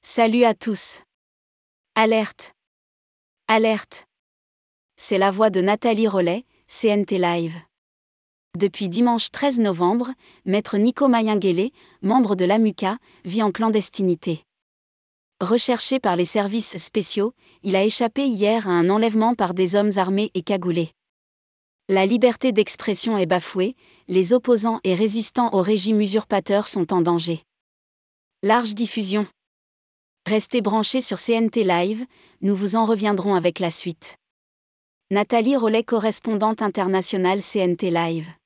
Salut à tous. Alerte. Alerte. C'est la voix de Nathalie Rollet, CNT Live. Depuis dimanche 13 novembre, maître Nico Mayinguélé, membre de l'AMUCA, vit en clandestinité. Recherché par les services spéciaux, il a échappé hier à un enlèvement par des hommes armés et cagoulés. La liberté d'expression est bafouée, les opposants et résistants au régime usurpateur sont en danger. Large diffusion. Restez branchés sur CNT Live, nous vous en reviendrons avec la suite. Nathalie Rollet, correspondante internationale CNT Live.